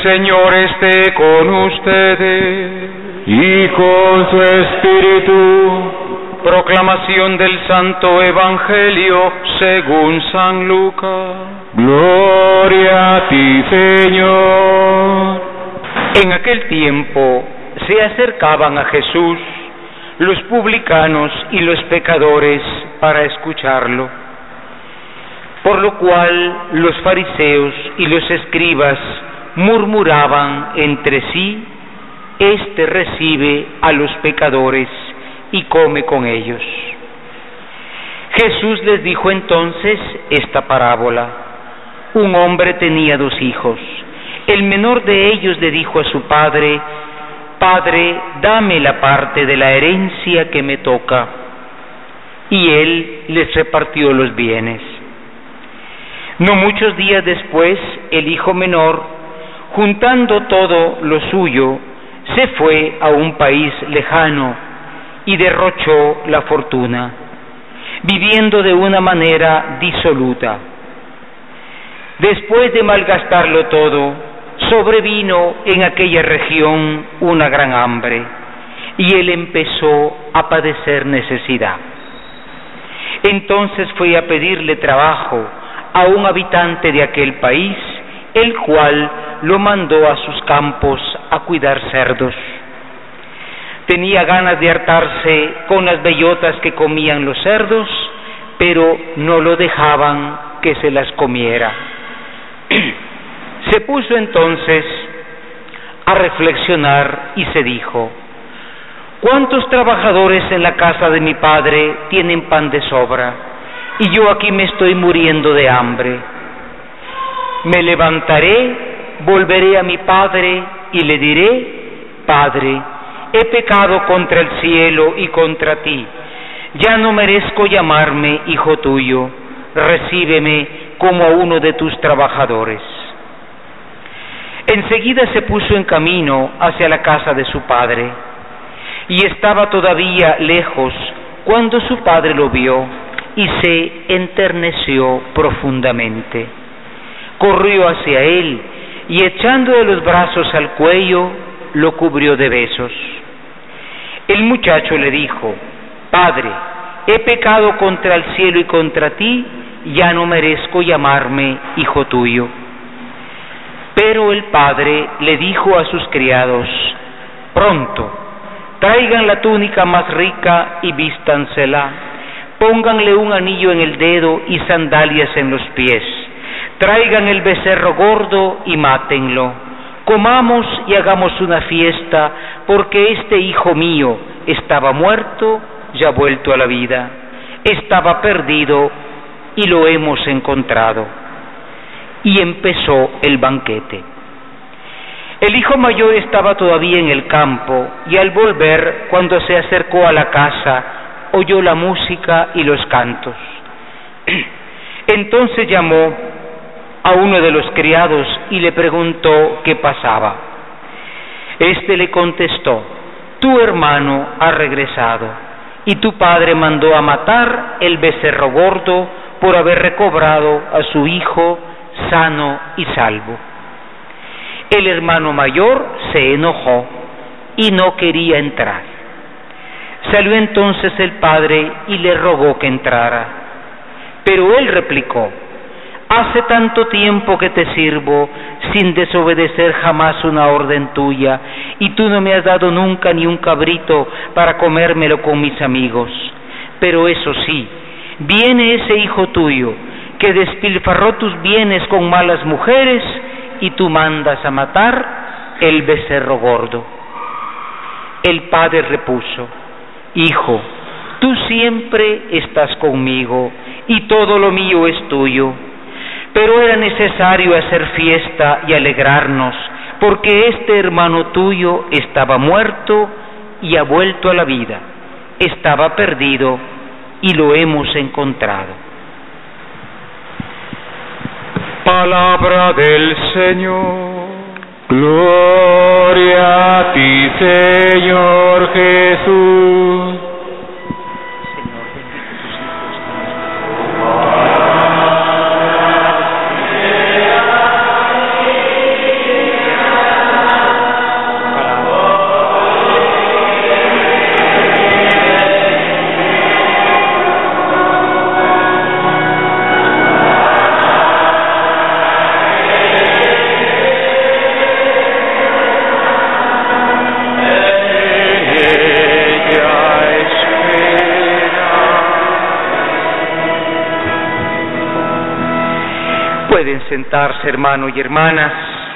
Señor esté con ustedes. Y con su espíritu. Proclamación del Santo Evangelio según San Lucas. Gloria a ti, Señor. En aquel tiempo se acercaban a Jesús los publicanos y los pecadores para escucharlo, por lo cual los fariseos y los escribas murmuraban entre sí: Este recibe a los pecadores y come con ellos. Jesús les dijo entonces esta parábola: Un hombre tenía 2 hijos. El menor de ellos le dijo a su padre: Padre, dame la parte de la herencia que me toca. Y él les repartió los bienes. No muchos días después, el hijo menor, juntando todo lo suyo, se fue a un país lejano y derrochó la fortuna, viviendo de una manera disoluta. Después de malgastarlo todo, sobrevino en aquella región una gran hambre, y él empezó a padecer necesidad. Entonces fue a pedirle trabajo a un habitante de aquel país, el cual lo mandó a sus campos a cuidar cerdos. Tenía ganas de hartarse con las bellotas que comían los cerdos, pero no lo dejaban que se las comiera. Se puso entonces a reflexionar y se dijo: ¿Cuántos trabajadores en la casa de mi padre tienen pan de sobra, y yo aquí me estoy muriendo de hambre? Me levantaré, volveré a mi padre y le diré: Padre, he pecado contra el cielo y contra ti, ya no merezco llamarme hijo tuyo, recíbeme como a uno de tus trabajadores. Enseguida se puso en camino hacia la casa de su padre, y estaba todavía lejos cuando su padre lo vio y se enterneció profundamente. Corrió hacia él y echándole los brazos al cuello, lo cubrió de besos. El muchacho le dijo: Padre, he pecado contra el cielo y contra ti, ya no merezco llamarme hijo tuyo. Pero el padre le dijo a sus criados: Pronto, traigan la túnica más rica y vístansela, pónganle un anillo en el dedo y sandalias en los pies, traigan el becerro gordo y mátenlo, comamos y hagamos una fiesta, porque este hijo mío estaba muerto, ya vuelto a la vida, estaba perdido y lo hemos encontrado. Y empezó el banquete. El hijo mayor estaba todavía en el campo, y al volver, cuando se acercó a la casa, oyó la música y los cantos. Entonces llamó a uno de los criados y le preguntó qué pasaba. Este le contestó: Tu hermano ha regresado, y tu padre mandó a matar el becerro gordo por haber recobrado a su hijo sano y salvo. El hermano mayor se enojó y no quería entrar. Salió entonces el padre y le rogó que entrara. Pero él replicó: Hace tanto tiempo que te sirvo sin desobedecer jamás una orden tuya, y tú no me has dado nunca ni un cabrito para comérmelo con mis amigos. Pero eso sí, viene ese hijo tuyo que despilfarró tus bienes con malas mujeres, y tú mandas a matar el becerro gordo. El padre repuso: Hijo, tú siempre estás conmigo, y todo lo mío es tuyo. Pero era necesario hacer fiesta y alegrarnos, porque este hermano tuyo estaba muerto y ha vuelto a la vida, estaba perdido y lo hemos encontrado. Palabra del Señor. Gloria a ti, Señor Jesús. Pueden sentarse, hermanos y hermanas.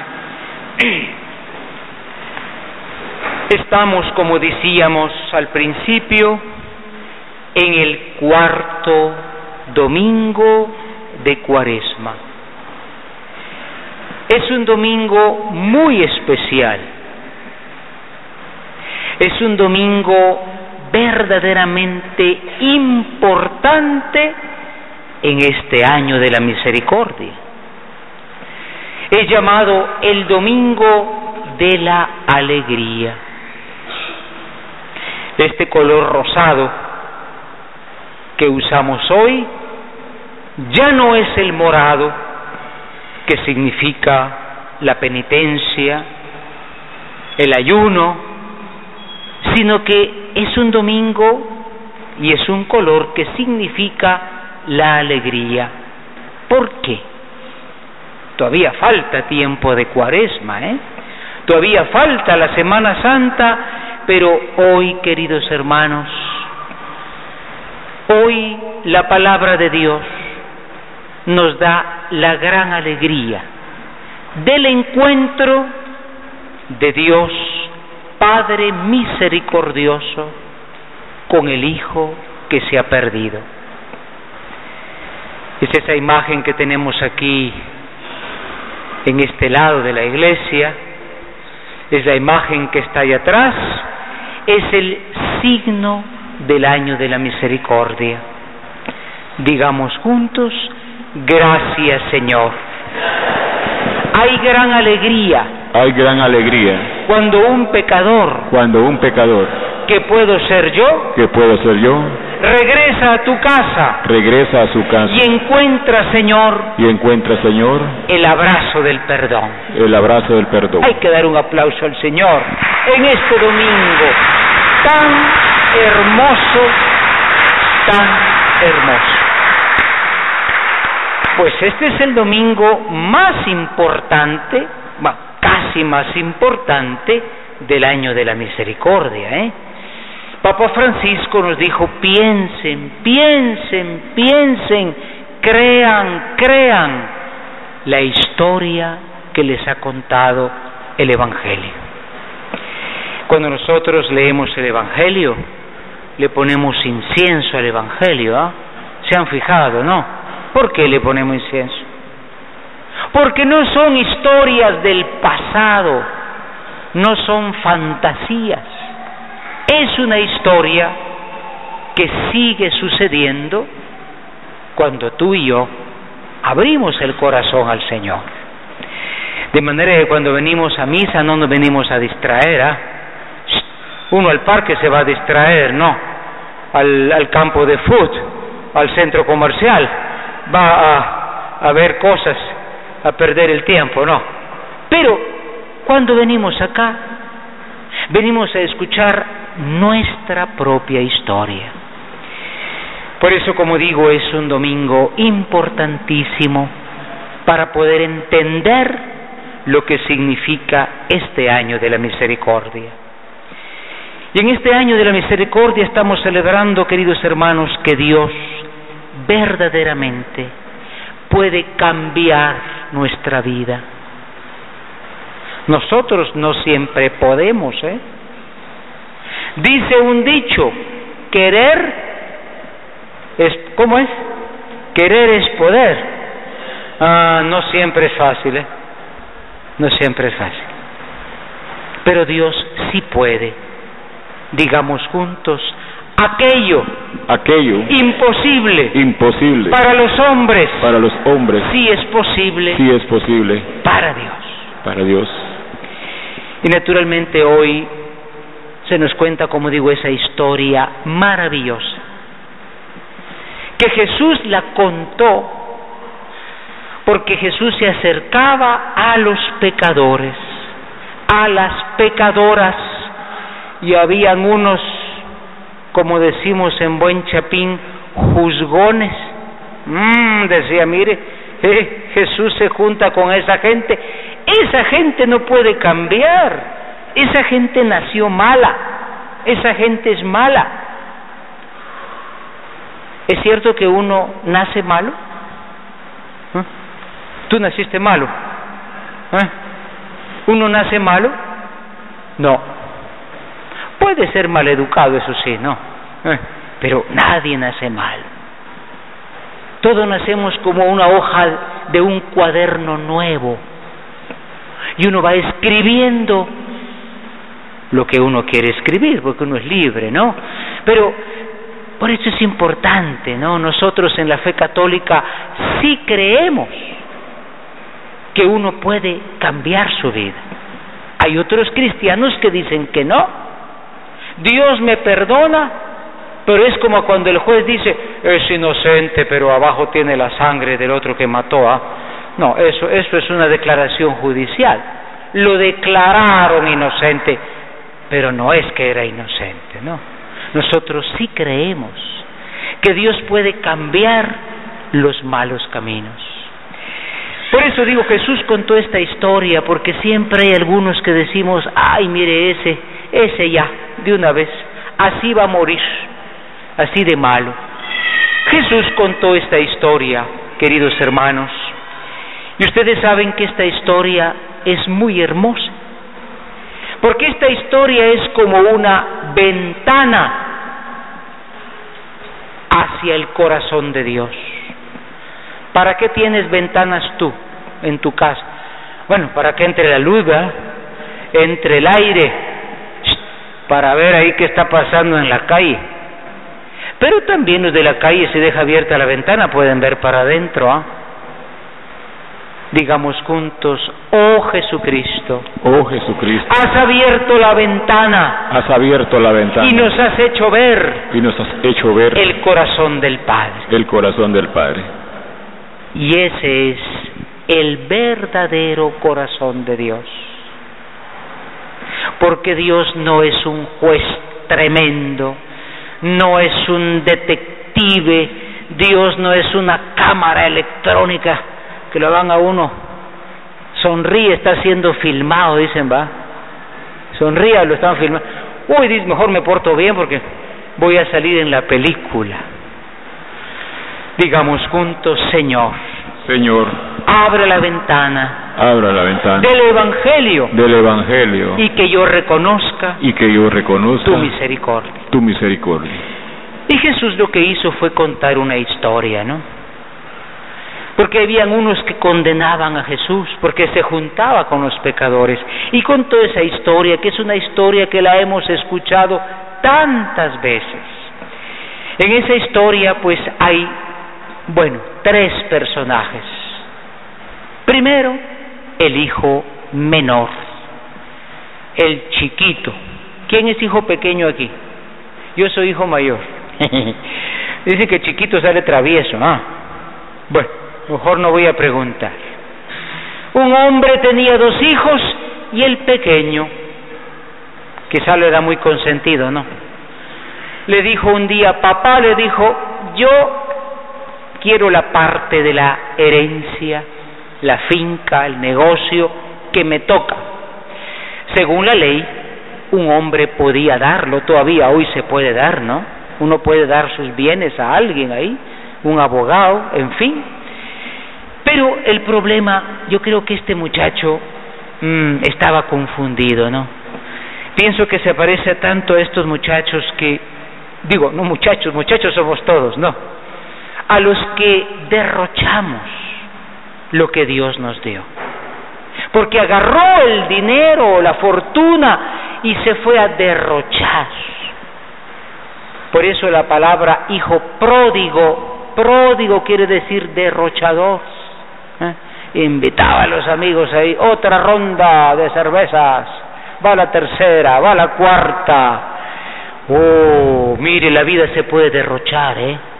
Estamos, como decíamos al principio, en el cuarto domingo de Cuaresma. Es un domingo muy especial. Es un domingo verdaderamente importante en este año de la misericordia. Es llamado el Domingo de la Alegría. Este color rosado que usamos hoy ya no es el morado, que significa la penitencia, el ayuno, sino que es un domingo y es un color que significa la alegría. ¿Por qué? Todavía falta tiempo de Cuaresma, Todavía falta la Semana Santa, pero hoy, queridos hermanos, hoy la palabra de Dios nos da la gran alegría del encuentro de Dios Padre misericordioso con el Hijo que se ha perdido. Es esa imagen que tenemos aquí en este lado de la iglesia, es la imagen que está allá atrás, es el signo del año de la misericordia. Digamos juntos: gracias, Señor. Hay gran alegría. Hay gran alegría Cuando un pecador, que puedo ser yo, regresa a tu casa, y encuentra, Señor, el abrazo del perdón. Hay que dar un aplauso al Señor en este domingo tan hermoso, Pues este es el domingo más importante, casi más importante del año de la misericordia, Papa Francisco nos dijo: piensen, crean la historia que les ha contado el Evangelio. Cuando nosotros leemos el Evangelio, le ponemos incienso al Evangelio, ¿Se han fijado, no? ¿Por qué le ponemos incienso? Porque no son historias del pasado, no son fantasías. Es una historia que sigue sucediendo cuando tú y yo abrimos el corazón al Señor. De manera que cuando venimos a misa no nos venimos a distraer, Uno al parque se va a distraer, no. Al campo de fútbol, al centro comercial, va a ver cosas, a perder el tiempo, no. Pero cuando venimos acá, venimos a escuchar nuestra propia historia. Por eso, como digo, es un domingo importantísimo para poder entender lo que significa este año de la misericordia. Y en este año de la misericordia estamos celebrando, queridos hermanos, que Dios verdaderamente puede cambiar nuestra vida. Nosotros no siempre podemos, Dice un dicho: querer es, ¿cómo es? Querer es poder. No siempre es fácil, No siempre es fácil. Pero Dios sí puede. Digamos juntos: aquello imposible para los hombres sí es posible para Dios. Y naturalmente hoy se nos cuenta, como digo, esa historia maravillosa que Jesús la contó porque Jesús se acercaba a los pecadores, a las pecadoras, y habían unos, como decimos en buen chapín, juzgones. Decía: mire, Jesús se junta con esa gente no puede cambiar, esa gente nació mala, esa gente es mala. ¿Es cierto que uno nace malo? ¿Tú naciste malo? ¿Uno nace malo? No. Puede ser maleducado, eso sí, ¿no? Pero nadie nace mal. Todos nacemos como una hoja de un cuaderno nuevo. Y uno va escribiendo lo que uno quiere escribir, porque uno es libre, ¿no? Pero por eso es importante, ¿no? Nosotros en la fe católica sí creemos que uno puede cambiar su vida. Hay otros cristianos que dicen que no. Dios me perdona, pero es como cuando el juez dice, es inocente, pero abajo tiene la sangre del otro que mató, ¿ah? No, eso es una declaración judicial. Lo declararon inocente, pero no es que era inocente, ¿no? Nosotros sí creemos que Dios puede cambiar los malos caminos. Por eso digo, Jesús contó esta historia, porque siempre hay algunos que decimos, ay, mire ese ya, de una vez, así va a morir, así de malo. Jesús contó esta historia, queridos hermanos, y ustedes saben que esta historia es muy hermosa, porque esta historia es como una ventana hacia el corazón de Dios. ¿Para qué tienes ventanas tú en tu casa? Bueno, para que entre la luz, ¿verdad? Entre el aire, para ver ahí qué está pasando en la calle. Pero también los de la calle, si deja abierta la ventana, pueden ver para adentro, ¿ah? Digamos juntos, oh Jesucristo, oh Jesucristo, has abierto la ventana, has abierto la ventana y nos has hecho ver el corazón del Padre. El corazón del Padre. Y ese es el verdadero corazón de Dios. Porque Dios no es un juez tremendo, no es un detective, Dios no es una cámara electrónica que lo van a uno, sonríe, está siendo filmado, dicen, va, sonríe, lo están filmando, uy, dice, mejor me porto bien porque voy a salir en la película. Digamos juntos, Señor, abre la ventana del Evangelio, y que yo reconozca tu misericordia. Y Jesús lo que hizo fue contar una historia, ¿no? Porque habían unos que condenaban a Jesús, porque se juntaba con los pecadores, y contó esa historia, que es una historia que la hemos escuchado tantas veces. En esa historia pues hay, tres personajes. Primero, el hijo menor, el chiquito. ¿Quién es hijo pequeño aquí? Yo soy hijo mayor. Dice que chiquito sale travieso, ¿ah? Bueno, mejor no voy a preguntar. Un hombre tenía 2 hijos y el pequeño, quizá lo era muy consentido, ¿no? Le dijo un día, papá, le dijo, yo quiero la parte de la herencia, la finca, el negocio que me toca. Según la ley, un hombre podía darlo, todavía hoy se puede dar, ¿no? Uno puede dar sus bienes a alguien ahí, un abogado, en fin. Pero el problema, yo creo que este muchacho estaba confundido, ¿no? Pienso que se parece tanto a estos muchachos que, no muchachos somos todos, ¿no? A los que derrochamos lo que Dios nos dio. Porque agarró el dinero, la fortuna, y se fue a derrochar. Por eso la palabra hijo pródigo quiere decir derrochador. Invitaba a los amigos ahí, otra ronda de cervezas, va la tercera, va la cuarta. Oh, mire, la vida se puede derrochar,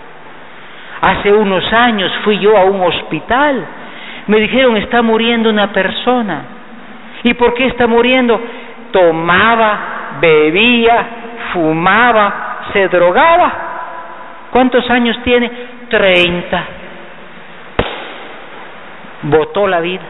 Hace unos años fui yo a un hospital, me dijeron está muriendo una persona. ¿Y por qué está muriendo? Tomaba, bebía, fumaba, se drogaba. ¿Cuántos años tiene? 30. Botó la vida,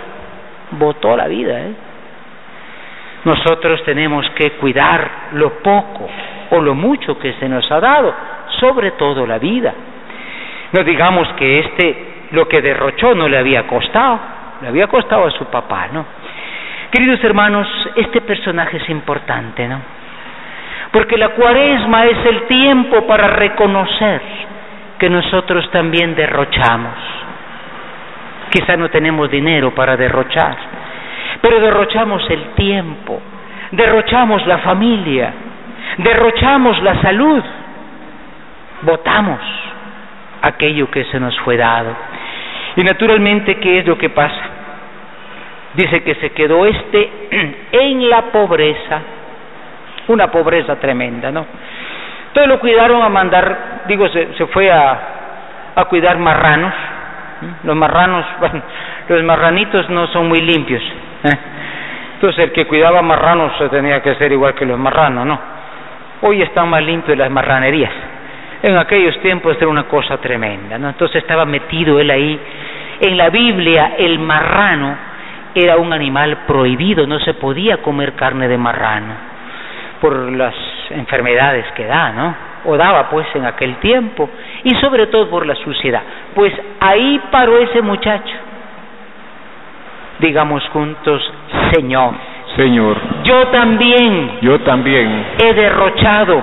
Nosotros tenemos que cuidar lo poco o lo mucho que se nos ha dado, sobre todo la vida. No digamos que lo que derrochó no le había costado, le había costado a su papá, ¿no? Queridos hermanos, este personaje es importante, ¿no? Porque la Cuaresma es el tiempo para reconocer que nosotros también derrochamos. Quizá no tenemos dinero para derrochar, pero derrochamos el tiempo, derrochamos la familia, derrochamos la salud, botamos aquello que se nos fue dado. Y naturalmente, ¿qué es lo que pasa? Dice que se quedó en la pobreza, una pobreza tremenda, ¿no? Entonces lo cuidaron a mandar, se fue a cuidar marranos. Los marranos, bueno, los marranitos no son muy limpios, Entonces el que cuidaba marranos tenía que ser igual que los marranos, ¿no? Hoy están más limpios las marranerías. En aquellos tiempos era una cosa tremenda, ¿no? Entonces estaba metido él ahí. En la Biblia el marrano era un animal prohibido, no se podía comer carne de marrano por las enfermedades que da, ¿no? O daba pues en aquel tiempo, y sobre todo por la suciedad. Pues ahí paró ese muchacho. Digamos juntos: Señor, Señor, yo también he derrochado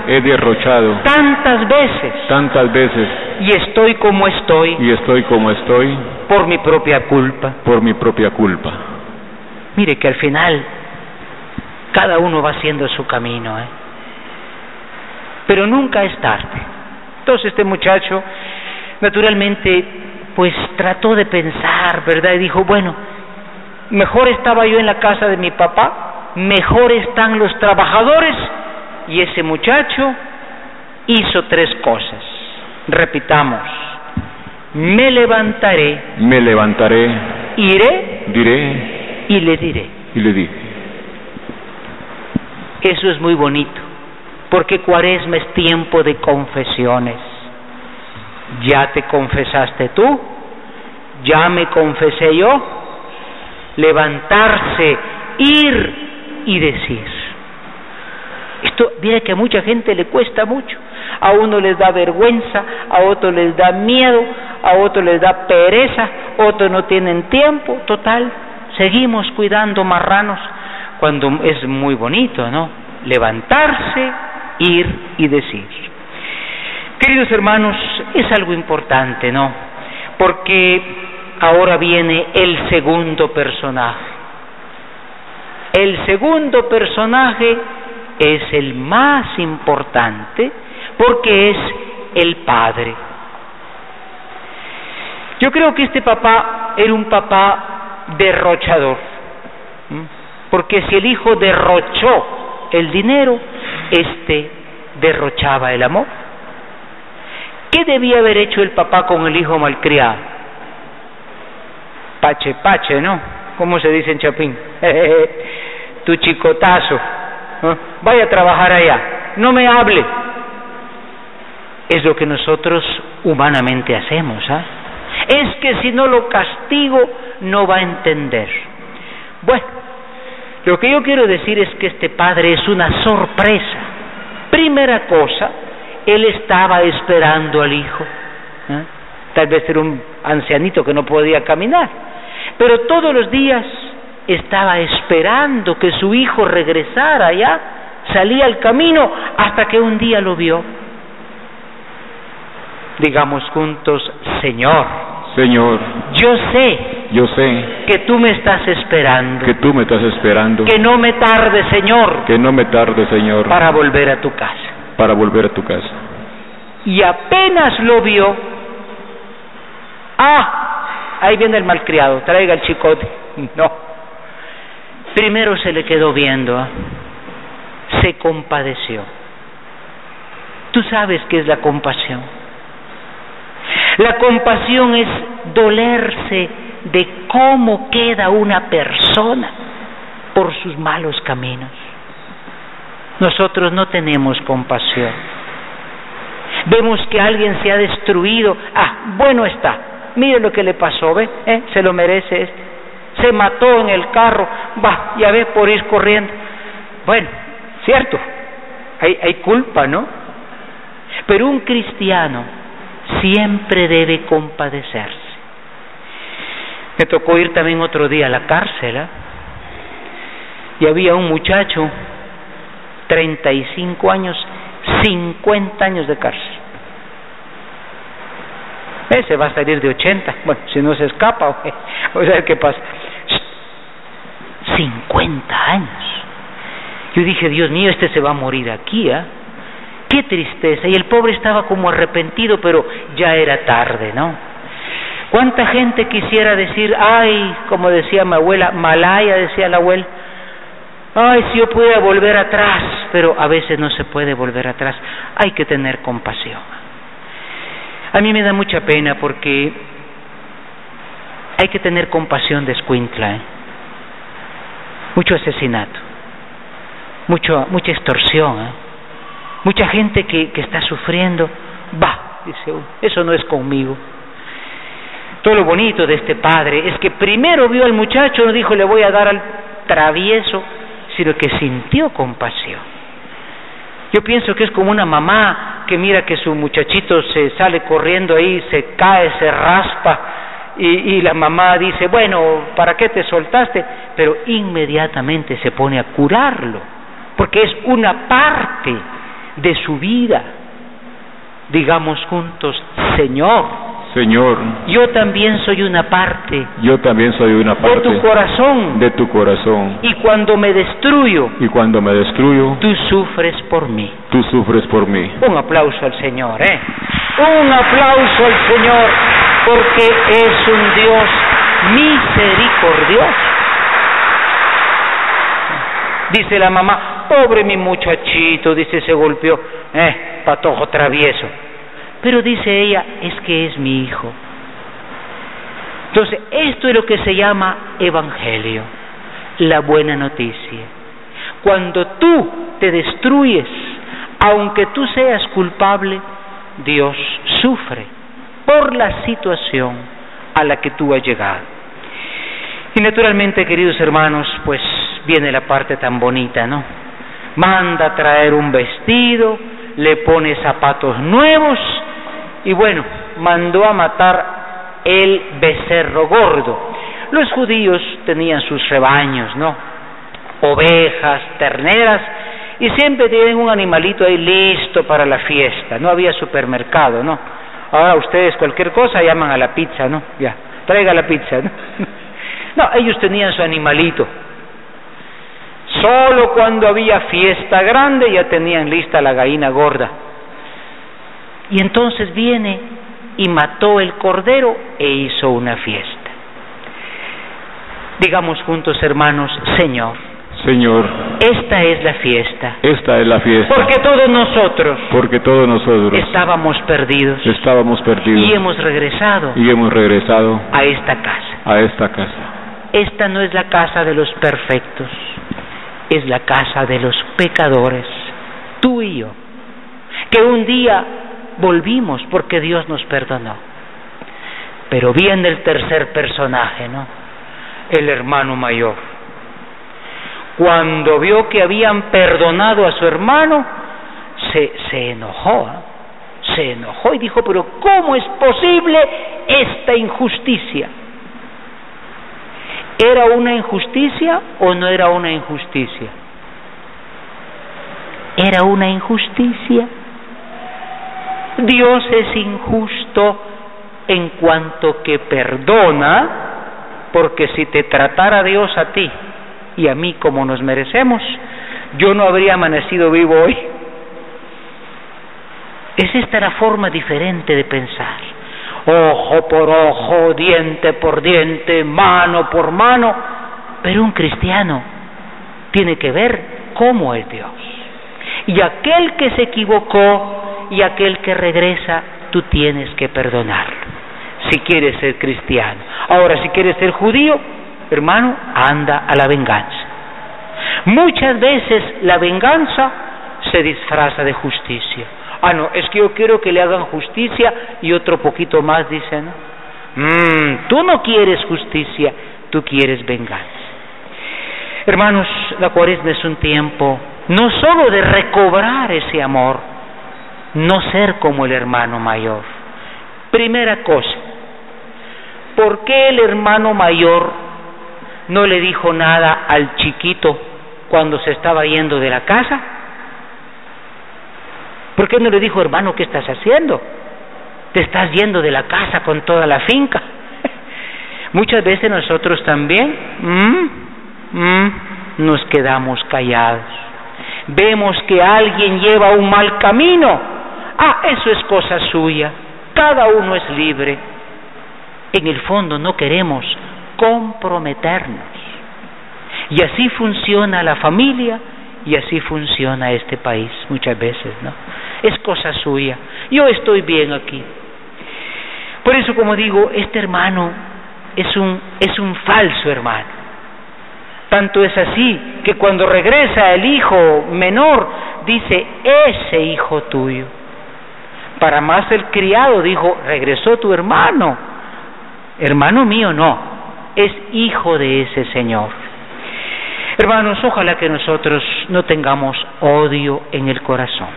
tantas veces, y estoy como estoy por mi propia culpa. Mire que al final cada uno va haciendo su camino, pero nunca es tarde. Entonces este muchacho naturalmente pues trató de pensar, ¿verdad? Y dijo: bueno, mejor estaba yo en la casa de mi papá, mejor están los trabajadores. Y ese muchacho hizo 3 cosas. Repitamos: me levantaré, diré y le diré. Eso es muy bonito, porque Cuaresma es tiempo de confesiones. Ya te confesaste tú, ya me confesé yo. Levantarse, ir y decir. Esto, mira que a mucha gente le cuesta mucho. A uno les da vergüenza, a otros les da miedo, a otros les da pereza, otros no tienen tiempo. Total, seguimos cuidando marranos cuando es muy bonito, ¿no? Levantarse, ir y decir. Queridos hermanos, es algo importante, ¿no? Porque ahora viene el segundo personaje. El segundo personaje es el más importante porque es el padre. Yo creo que este papá era un papá derrochador, porque si el hijo derrochó el dinero, derrochaba el amor. ¿Qué debía haber hecho el papá con el hijo malcriado? Pache, ¿no? ¿Cómo se dice en Chapín? Tu chicotazo, ¿no? Vaya a trabajar allá, no me hable. Es lo que nosotros humanamente hacemos, Es que si no lo castigo, no va a entender. Bueno, lo que yo quiero decir es que este padre es una sorpresa. Primera cosa, él estaba esperando al hijo. Tal vez era un ancianito que no podía caminar, pero todos los días estaba esperando que su hijo regresara allá, salía al camino hasta que un día lo vio. Digamos juntos: Señor, yo sé que tú me estás esperando, que no me tarde, Señor, para volver a tu casa. Y apenas lo vio, ahí viene el malcriado, traiga el chicote. No, primero se le quedó viendo, se compadeció. Tú sabes qué es la compasión. La compasión es dolerse de cómo queda una persona por sus malos caminos. Nosotros no tenemos compasión. Vemos que alguien se ha destruido. Bueno está. Mire lo que le pasó, ¿ve? Se lo merece Se mató en el carro. Ya ve, por ir corriendo. Bueno, cierto. Hay culpa, ¿no? Pero un cristiano siempre debe compadecerse. Me tocó ir también otro día a la cárcel, y había un muchacho, 35 años, 50 años de cárcel. Ese va a salir de 80, bueno, si no se escapa, o sea, ¿qué pasa? 50 años. Yo dije, Dios mío, este se va a morir aquí, qué tristeza. Y el pobre estaba como arrepentido, pero ya era tarde, ¿no? ¿Cuánta gente quisiera decir, ay, como decía mi abuela, Malaya, decía la abuela, ay, si yo pudiera volver atrás? Pero a veces no se puede volver atrás. Hay que tener compasión. A mí me da mucha pena porque hay que tener compasión de Escuintla, Mucho asesinato, mucha extorsión, mucha gente que está sufriendo. Dice uno, eso no es conmigo. Todo lo bonito de este padre es que primero vio al muchacho, no dijo le voy a dar al travieso, sino que sintió compasión. Yo pienso que es como una mamá que mira que su muchachito se sale corriendo ahí, se cae, se raspa, y la mamá dice, bueno, ¿para qué te soltaste? Pero inmediatamente se pone a curarlo, porque es una parte de su vida. Digamos juntos, Señor, yo también soy una parte. Yo también soy una parte de tu corazón. De tu corazón. Y cuando me destruyo, tú sufres por mí. Tú sufres por mí. Un aplauso al Señor, Un aplauso al Señor, porque es un Dios misericordioso. Dice la mamá, pobre mi muchachito, dice, se golpeó, patojo travieso. Pero dice ella, es que es mi hijo. Entonces, esto es lo que se llama evangelio, la buena noticia. Cuando tú te destruyes, aunque tú seas culpable, Dios sufre por la situación a la que tú has llegado. Y naturalmente, queridos hermanos, pues viene la parte tan bonita, ¿no? Manda a traer un vestido, le pone zapatos nuevos, y bueno, mandó a matar el becerro gordo. Los judíos tenían sus rebaños, ¿no? Ovejas, terneras, y siempre tienen un animalito ahí listo para la fiesta. No había supermercado, ¿no? Ahora ustedes cualquier cosa llaman a la pizza, ¿no? Ya, traiga la pizza, ¿no? No, ellos tenían su animalito. Solo cuando había fiesta grande ya tenían lista la gallina gorda. Y entonces viene y mató el cordero e hizo una fiesta. Digamos juntos, hermanos, Señor, esta es la fiesta. Esta es la fiesta. Porque todos nosotros estábamos perdidos. Y hemos regresado a esta casa. Esta no es la casa de los perfectos, es la casa de los pecadores, tú y yo, que un día volvimos porque Dios nos perdonó. Pero viene el tercer personaje, ¿no? El hermano mayor. Cuando vio que habían perdonado a su hermano, se enojó, se enojó y dijo, pero ¿cómo es posible esta injusticia? ¿Era una injusticia o no era una injusticia? Era una injusticia. Dios es injusto en cuanto que perdona, porque si te tratara Dios a ti y a mí como nos merecemos, yo no habría amanecido vivo hoy. Es esta la forma diferente de pensar. Ojo por ojo, diente por diente, mano por mano. Pero un cristiano tiene que ver cómo es Dios. Y aquel que se equivocó y aquel que regresa, tú tienes que perdonarlo, si quieres ser cristiano. Ahora, si quieres ser judío, hermano, anda a la venganza. Muchas veces la venganza se disfraza de justicia. No, es que yo quiero que le hagan justicia, y otro poquito más dice, ¿no? Tú no quieres justicia, tú quieres venganza. Hermanos, la Cuaresma es un tiempo no solo de recobrar ese amor, no ser como el hermano mayor. Primera cosa, ¿por qué el hermano mayor no le dijo nada al chiquito cuando se estaba yendo de la casa? ¿Por qué no le dijo, hermano, qué estás haciendo? Te estás yendo de la casa con toda la finca. Muchas veces nosotros también nos quedamos callados. Vemos que alguien lleva un mal camino. Eso es cosa suya. Cada uno es libre. En el fondo no queremos comprometernos. Y así funciona la familia y así funciona este país muchas veces, ¿no? Es cosa suya. Yo estoy bien aquí. Por eso, como digo, este hermano es un falso hermano. Tanto es así que cuando regresa el hijo menor, dice, ese hijo tuyo. Para más el criado dijo, regresó tu hermano. Hermano mío no, es hijo de ese señor. Hermanos, ojalá que nosotros no tengamos odio en el corazón.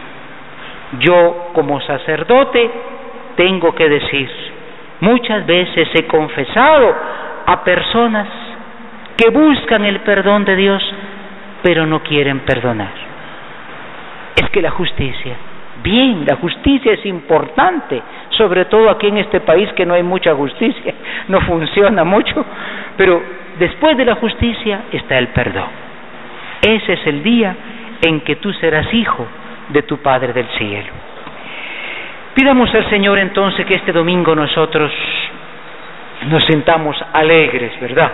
Yo, como sacerdote, tengo que decir, muchas veces he confesado a personas que buscan el perdón de Dios, pero no quieren perdonar. Es que la justicia es importante, sobre todo aquí en este país que no hay mucha justicia, no funciona mucho, pero después de la justicia está el perdón. Ese es el día en que tú serás hijo de tu Padre del cielo. Pidamos al Señor entonces que este domingo nosotros nos sintamos alegres, ¿verdad?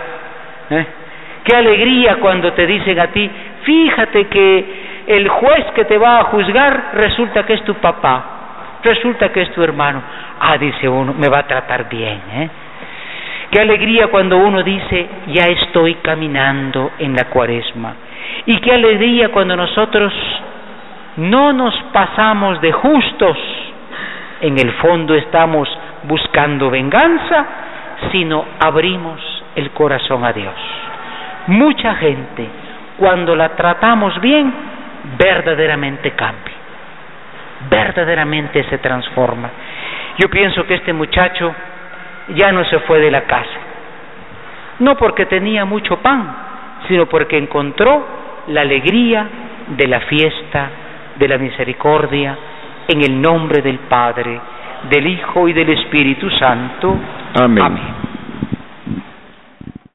Qué alegría cuando te dicen a ti, fíjate que el juez que te va a juzgar resulta que es tu papá, resulta que es tu hermano. Dice uno, me va a tratar bien, Qué alegría cuando uno dice, ya estoy caminando en la Cuaresma. Y qué alegría cuando nosotros no nos pasamos de justos, en el fondo estamos buscando venganza, sino abrimos el corazón a Dios. Mucha gente, cuando la tratamos bien, verdaderamente cambia, verdaderamente se transforma. Yo pienso que este muchacho ya no se fue de la casa, no porque tenía mucho pan, sino porque encontró la alegría de la fiesta de la misericordia en el nombre del Padre, del Hijo y del Espíritu Santo. Amén. Amén.